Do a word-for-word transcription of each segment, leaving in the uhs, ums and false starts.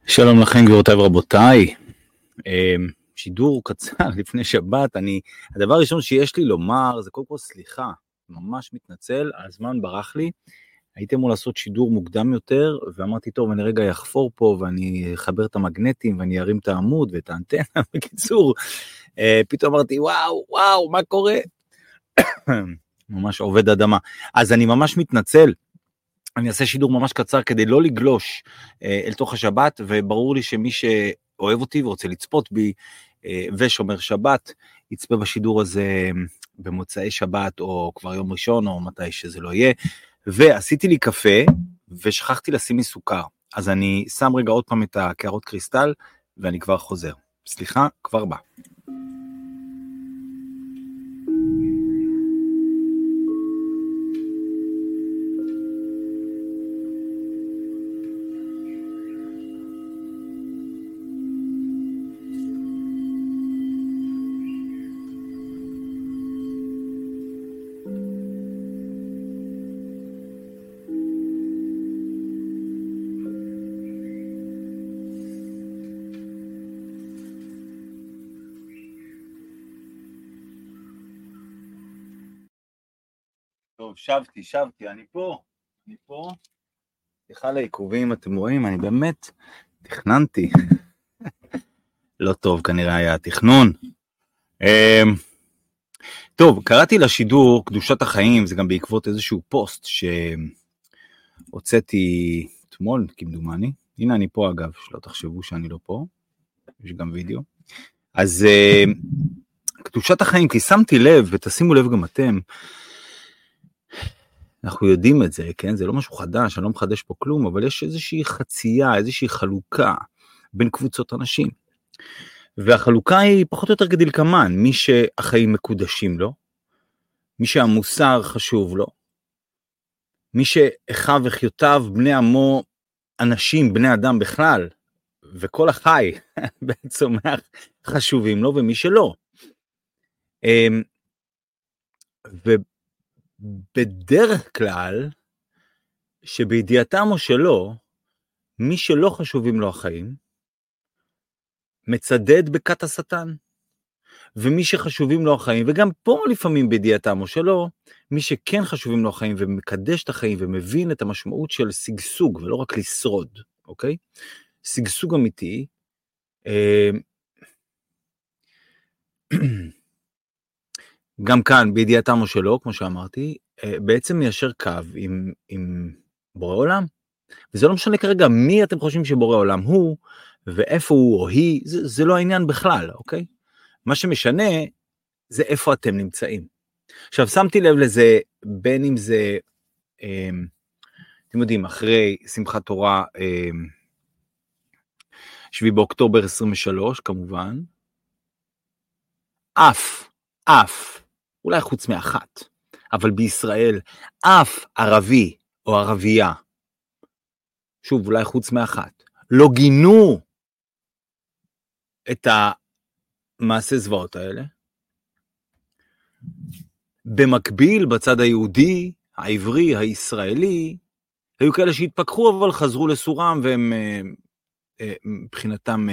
שלום לכם גבירותיי ורבותיי, שידור קצר לפני שבת. אני, הדבר הראשון שיש לי לומר זה קודם כל סליחה, ממש מתנצל, הזמן ברח לי, הייתי אמור לעשות שידור מוקדם יותר, ואמרתי טוב אני רגע יחפור פה ואני אחבר את המגנטים ואני ארים את העמוד ואת האנטנה. בקיצור, פתאום אמרתי וואו וואו מה קורה, ממש עובד אדמה. אז אני ממש מתנצל, אני אעשה שידור ממש קצר כדי לא לגלוש אה, אל תוך השבת, וברור לי שמי שאוהב אותי ורוצה לצפות בי אה, ושומר שבת, יצפה בשידור הזה במוצאי שבת או כבר יום ראשון או מתי שזה לא יהיה. ועשיתי לי קפה ושכחתי לשים לי סוכר, אז אני שם רגע עוד פעם את הקערות קריסטל ואני כבר חוזר. סליחה, כבר בא. טוב, שבתי, שבתי, אני פה, אני פה, סליחה לעיכובים, אתם רואים, אני באמת תכננתי, לא טוב כנראה היה התכנון. טוב, קראתי לשידור קדושת החיים, זה גם בעקבות איזשהו פוסט שהוצאתי אתמול, כמדומני, הנה אני פה אגב, שלא תחשבו שאני לא פה, יש גם וידאו, אז קדושת החיים, כי שמתי לב, ותשימו לב גם אתם, אנחנו יודעים את זה, כן? זה לא משהו חדש, אני לא מחדש פה כלום, אבל יש איזושהי חצייה, איזושהי חלוקה בין קבוצות אנשים. והחלוקה היא פחות או יותר כדלקמן, מי שהחיים מקודשים לו, מי שהמוסר חשוב לו, מי שאחיו וחיותיו, בני עמו, אנשים, בני אדם בכלל, וכל החי בעצם חשובים לו, ומי שלא. ו... בדרך כלל, שבידיעתם או שלא, מי שלא חשובים לו החיים, מצדד בכת השטן. ומי שחשובים לו החיים, וגם פה לפעמים בידיעתם או שלא, מי שכן חשובים לו החיים ומקדש את החיים ומבין את המשמעות של סגסוג, ולא רק לשרוד, אוקיי? סגסוג אמיתי, אה... גם כאן, בידיעתם או שלא, כמו שאמרתי, בעצם מיישר קו עם, עם בורא עולם. וזה לא משנה כרגע מי אתם חושבים שבורא עולם הוא, ואיפה הוא או היא, זה, זה לא העניין בכלל, אוקיי? מה שמשנה זה איפה אתם נמצאים. עכשיו, שמתי לב לזה, בין אם זה, אתם יודעים, אחרי שמחת תורה, שביעי באוקטובר עשרים ושלוש, כמובן, אף, אף, אולי חוץ מאחת, אבל בישראל אף ערבי או ערבייה, שוב אולי חוץ מאחת, לא גינו את המעשה זוועות האלה. במקביל בצד היהודי, העברי, הישראלי, היו כאלה שהתפכחו אבל חזרו לסורם, והם מבחינתם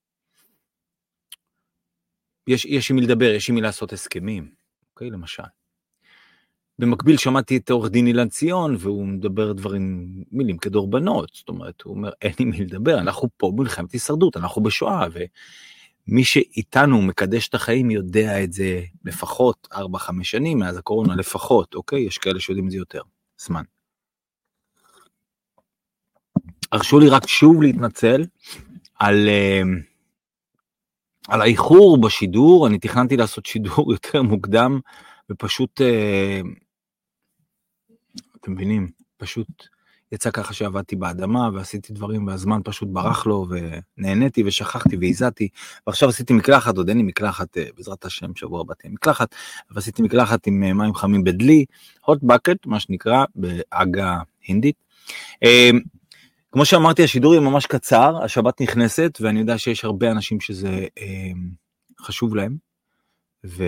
יש, יש עם מי לדבר, יש עם מי לעשות הסכמים, אוקיי, למשל. במקביל שמעתי את עורך דין אילן ציון, והוא מדבר דברים, מילים כדורבנות, זאת אומרת, הוא אומר, אין עם מי לדבר, אנחנו פה במלחמת הישרדות, אנחנו בשואה, ומי שאיתנו מקדש את החיים יודע את זה לפחות ארבע חמש שנים, מאז הקורונה לפחות, אוקיי, יש כאלה שיודעים את זה יותר, זמן. הרשו לי רק שוב להתנצל על... על האיחור בשידור. אני תכננתי לעשות שידור יותר מוקדם, ופשוט, אה, אתם מבינים, פשוט יצא ככה שעבדתי באדמה, ועשיתי דברים, והזמן פשוט ברח לו, ונהניתי ושכחתי והזעתי, ועכשיו עשיתי מקלחת, עוד אין לי מקלחת, אה, בעזרת השם שבוע הבא תהיה מקלחת, ועשיתי מקלחת עם אה, מים חמים בדלי, hot bucket, מה שנקרא, בעגה הינדית. אה, כמו שאמרתי, השידור יהיה ממש קצר, השבת נכנסת, ואני יודע שיש הרבה אנשים שזה אה, חשוב להם, ו...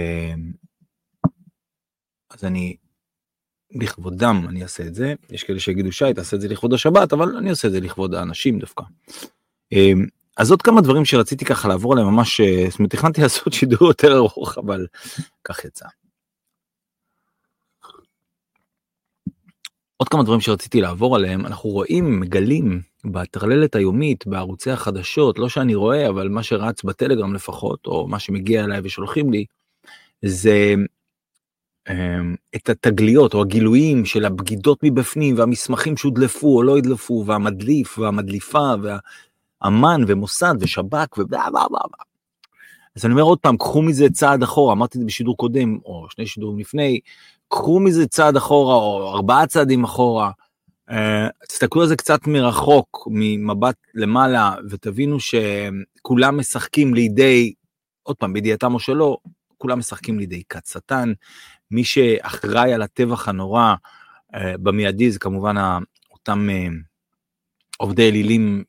אז אני, לכבודם אני אעשה את זה, יש כאלה שיגידו שי, תעשה את זה לכבוד השבת, אבל אני עושה את זה לכבוד האנשים דווקא. אז עוד כמה דברים שרציתי ככה לעבור עליהם ממש, זאת אומרת, תכננתי לעשות שידור יותר ארוך, אבל כך יצא. עוד כמה דברים שרציתי לעבור עליהם, אנחנו רואים, מגלים בתרללת היומית, בערוצי החדשות, לא שאני רואה, אבל מה שרץ בטלגרם לפחות, או מה שמגיע אליי ושולחים לי, זה את התגליות או הגילויים של הבגידות מבפנים, והמסמכים שהודלפו או לא הדלפו, והמדליף והמדליפה, והאמן ומוסד ושב"כ ובלה בלה בלה. אז אני אומר עוד פעם, קחו מזה צעד אחורה, אמרתי את זה בשידור קודם, או שני שידורים לפני, קחו מזה צעד אחורה, או ארבעה צעדים אחורה, uh, תסתכלו על זה קצת מרחוק, ממבט למעלה, ותבינו שכולם משחקים לידי, עוד פעם, בידיעתם או שלא, כולם משחקים לידי כת שטן, מי שאחראי על הטבח הנורא, uh, במיידי זה כמובן אותם uh, עובדי אלילים,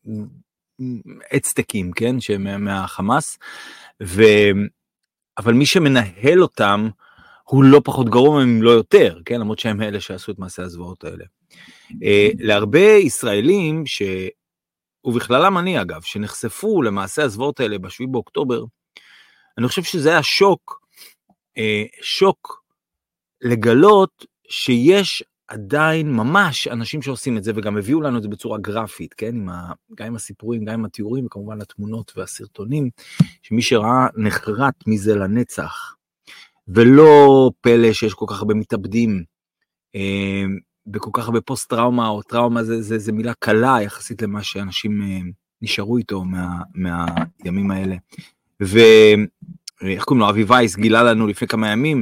אצטקים, כן, מהחמאס, ו... אבל מי שמנהל אותם, הוא לא פחות גרוע אם לא יותר, כן, למרות שהם אלה שעשו את מעשי הזוועות האלה. Uh, להרבה ישראלים, ש... ובכללם אני אגב, שנחשפו למעשי הזוועות האלה בשביעי באוקטובר, אני חושב שזה היה שוק, uh, שוק לגלות שיש עדיין ממש אנשים שעושים את זה, וגם הביאו לנו את זה בצורה גרפית, כן, עם ה... גם עם הסיפורים, גם עם התיאורים, וכמובן התמונות והסרטונים, שמי שראה נחרט מזה לנצח, ולא פלא שיש כל כך הרבה מתאבדים, אה, וכל כך הרבה פוסט טראומה, או טראומה זה, זה, זה מילה קלה, יחסית למה שאנשים אה, נשארו איתו מה, מהימים האלה. ואיך קוראים לו, אבי וייס גילה לנו לפני כמה ימים,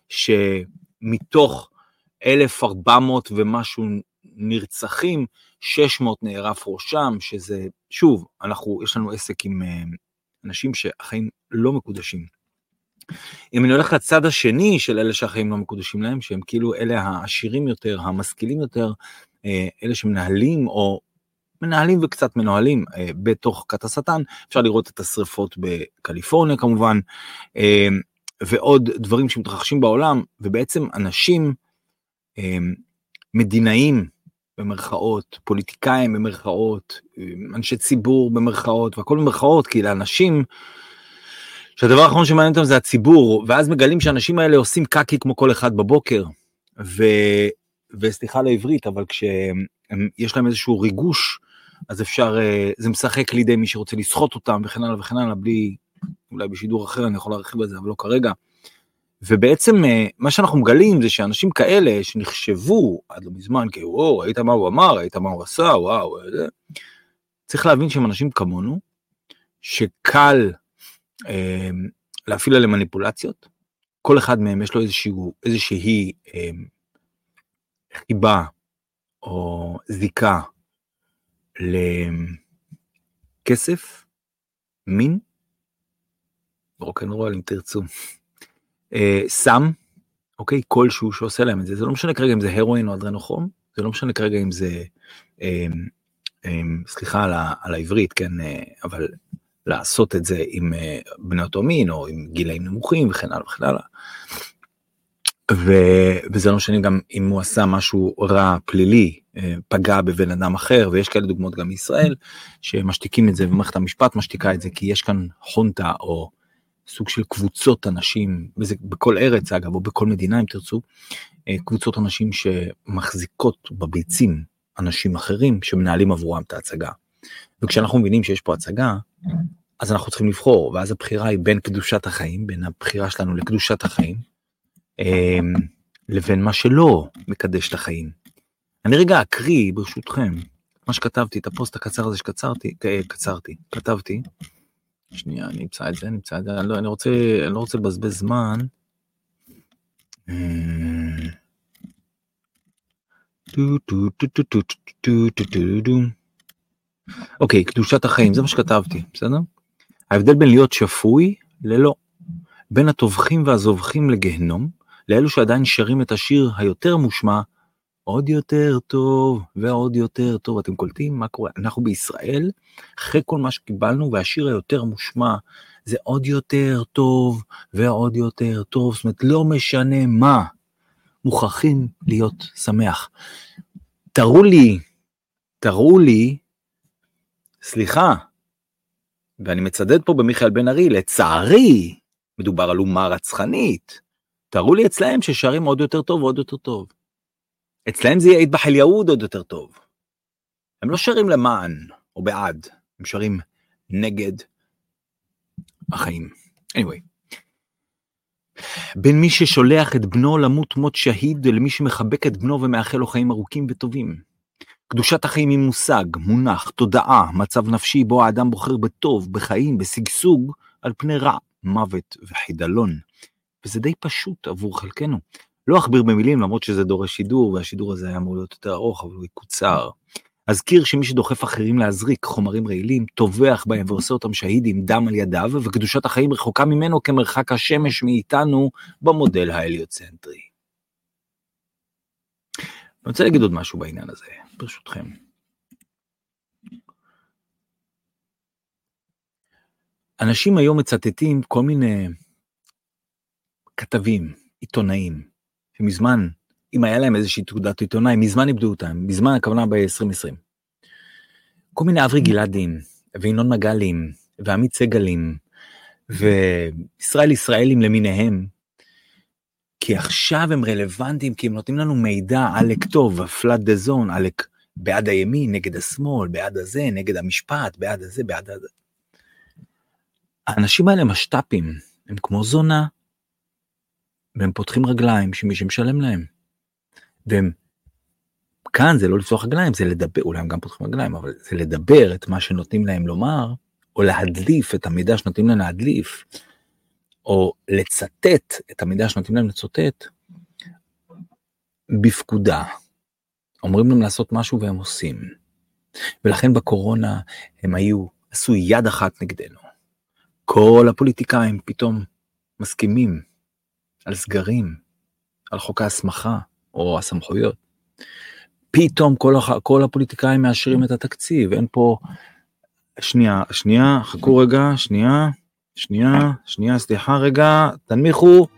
שמתוך אלף וארבע מאות ומשהו נרצחים, שש מאות נערף ראשם, שזה, שוב, אנחנו, יש לנו עסק עם אנשים שהחיים לא מקודשים. אם אני הולך לצד השני של אלה שהחיים לא מקודשים להם, שהם כאילו אלה העשירים יותר, המשכילים יותר, אלה שמנהלים או מנהלים וקצת מנוהלים בתוך כת השטן, אפשר לראות את השריפות בקליפורניה כמובן, ועוד דברים שמתרחשים בעולם, ובעצם אנשים, מדינאים במרכאות, פוליטיקאים במרכאות, אנשי ציבור במרכאות, והכל במרכאות, כי לאנשים, שהדבר האחרון שמעניין אותם זה הציבור, ואז מגלים שאנשים האלה עושים קקי כמו כל אחד בבוקר, ו... וסליחה לעברית, אבל כשיש להם איזשהו ריגוש, אז אפשר, זה משחק לידי מי שרוצה לסחוט אותם, וכן הלאה וכן הלאה, בלי, אולי בשידור אחר אני יכול להרחיב על זה, אבל לא כרגע. ובעצם מה שאנחנו מגלים זה שאנשים כאלה שנחשבו עד לא מזמן, כי וואו, ראית מה הוא אמר, ראית מה הוא עשה, וואו, זה. צריך להבין שהם אנשים כמונו, שקל אה, להפעיל עליהם מניפולציות, כל אחד מהם יש לו איזשהו, איזושהי אה, חיבה או זיקה לכסף, מין, רוקנרול אם תרצו, סם, אוקיי, כלשהו שעושה להם את זה, זה לא משנה כרגע אם זה הרואין או אדרנוכרום, זה לא משנה כרגע אם זה, סליחה על העברית, כן, אבל לעשות את זה עם בני אותו מין, או עם גילאים נמוכים, וכן הלאה וכן הלאה, וזה לא משנה גם אם הוא עשה משהו רע פלילי, פגע בבן אדם אחר, ויש כאלה דוגמאות גם מישראל, שמשתיקים את זה, ומערכת המשפט משתיקה את זה, כי יש כאן חונטה, או סוג של קבוצות אנשים, וזה בכל ארץ אגב, או בכל מדינה אם תרצו, קבוצות אנשים שמחזיקות בביצים אנשים אחרים, שמנהלים עבורם את ההצגה. וכשאנחנו מבינים שיש פה הצגה, אז אנחנו צריכים לבחור, ואז הבחירה היא בין קדושת החיים, בין הבחירה שלנו לקדושת החיים, לבין מה שלא מקדש את החיים. אני רגע אקריא ברשותכם, מה שכתבתי, את הפוסט הקצר הזה שקצרתי, קצרתי, כתבתי, שנייה, אני אמצא את זה, אני אמצא את זה, אני לא, אני רוצה, אני לא רוצה לבזבז זמן. אוקיי, קדושת החיים, זה מה שכתבתי, בסדר? ההבדל בין להיות שפוי ללא, בין הטובחים והזובחים לגהנום, לאלו שעדיין שרים את השיר היותר מושמע, עוד יותר טוב ועוד יותר טוב. אתם קולטים מה קורה? אנחנו בישראל, אחרי כל מה שקיבלנו, והשיר היותר מושמע, זה עוד יותר טוב ועוד יותר טוב. זאת אומרת, לא משנה מה, מוכרחים להיות שמח. תראו לי, תראו לי, סליחה, ואני מצדד פה במיכאל בן ארי, לצערי, מדובר על אומה רצחנית. תראו לי אצלהם ששרים עוד יותר טוב ועוד יותר טוב. אצלהם זה יהיה אטבח אל-יהוד עוד יותר טוב. הם לא שרים למען או בעד, הם שרים נגד החיים. anyway. בין מי ששולח את בנו למות מות שהיד, למי שמחבק את בנו ומאחל לו חיים ארוכים וטובים. קדושת החיים היא מושג, מונח, תודעה, מצב נפשי בו האדם בוחר בטוב, בחיים, בסגסוג, על פני רע, מוות וחידלון. וזה די פשוט עבור חלקנו. לא אכביר במילים, למרות שזה דורש שידור, והשידור הזה היה אמור להיות יותר ארוך, אבל הוא יקוצר. אזכיר שמי שדוחף אחרים להזריק חומרים רעילים, טובח בהם ועושה אותם שהיד עם דם על ידיו, וקדושת החיים רחוקה ממנו כמרחק השמש מאיתנו במודל ההליוצנטרי. אני רוצה להגיד עוד משהו בעניין הזה, ברשותכם. אנשים היום מצטטים כל מיני כתבים, עיתונאים, שמזמן, אם היה להם איזושהי תעודת עיתונאי, מזמן איבדו אותם, מזמן הכוונה ב-עשרים עשרים. כל מיני אברי גלעדים, וינון מגלים, ועמית סגלים, וישראל ישראלים למיניהם, כי עכשיו הם רלוונטיים, כי הם נותנים לנו מידע עלק טוב, פלאט דה זון, עלק בעד הימין, נגד השמאל, בעד הזה, נגד המשפט, בעד הזה, בעד הזה. האנשים האלה משטפים, הם כמו זונה, והם פותחים רגליים שמי שמשלם להם. והם, כאן זה לא לפתוח רגליים, זה לדבר, אולי הם גם פותחים רגליים, אבל זה לדבר את מה שנותנים להם לומר, או להדליף את המידע שנותנים להם להדליף, או לצטט את המידע שנותנים להם לצוטט, בפקודה. אומרים להם לעשות משהו והם עושים. ולכן בקורונה הם היו, עשו יד אחת נגדנו. כל הפוליטיקאים פתאום מסכימים על סגרים, על חוק ההסמכה או הסמכויות. פתאום כל, כל הפוליטיקאים מאשרים את התקציב. אין פה, שנייה, שנייה, חכו רגע, שנייה, שנייה, שנייה, סליחה רגע, תנמיכו.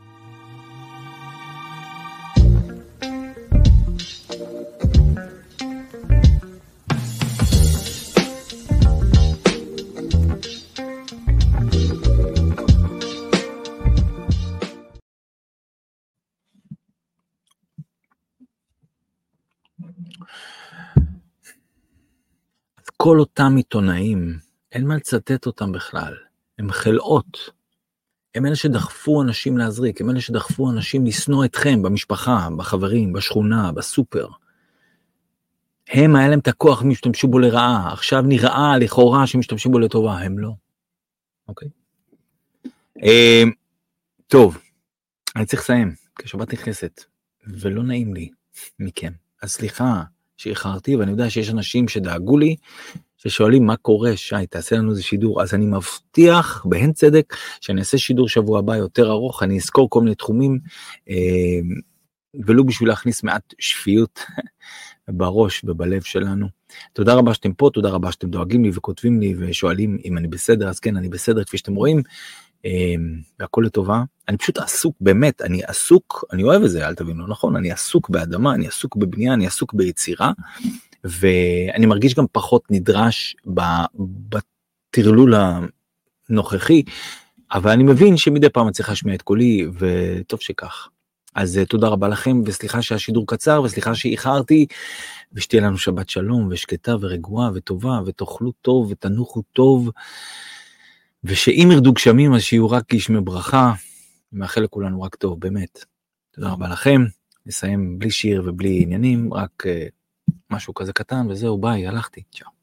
כל אותם עיתונאים, אין מה לצטט אותם בכלל, הם חלאות, הם אלה שדחפו אנשים להזריק, הם אלה שדחפו אנשים לסנוע אתכם במשפחה, בחברים, בשכונה, בסופר. הם היה להם את הכוח משתמשו בו לרעה, עכשיו נראה לכאורה שמשתמשים בו לטובה, הם לא. אוקיי? אה, טוב, אני צריך לסיים, כי שבת נכנסת, ולא נעים לי מכם. אז סליחה שאיחרתי, ואני יודע שיש אנשים שדאגו לי, ששואלים מה קורה, שי, תעשה לנו איזה שידור, אז אני מבטיח, בהן צדק, שאני אעשה שידור שבוע הבא יותר ארוך, אני אזכור כל מיני תחומים, ולא בשביל להכניס מעט שפיות בראש ובלב שלנו. תודה רבה שאתם פה, תודה רבה שאתם דואגים לי וכותבים לי ושואלים אם אני בסדר, אז כן, אני בסדר, כפי שאתם רואים, והכל לטובה. אני פשוט עסוק, באמת, אני עסוק, אני אוהב את זה, אל תבינו, נכון? אני עסוק באדמה, אני עסוק בבנייה, אני עסוק ביצירה, ואני מרגיש גם פחות נדרש בתרלול הנוכחי, אבל אני מבין שמדי פעם אני צריך להשמיע את קולי, וטוב שכך. אז תודה רבה לכם, וסליחה שהשידור קצר, וסליחה שאיחרתי, ושתהיה לנו שבת שלום, ושקטה ורגועה וטובה, ותאכלו טוב, ותנוחו טוב, ושאם ירדו גשמים, אז שיהיו רק גשמי ברכה, ומאחל לכולנו רק טוב, באמת. תודה רבה לכם, נסיים בלי שיר ובלי עניינים, רק משהו כזה קטן, וזהו, ביי, הלכתי, צ'או.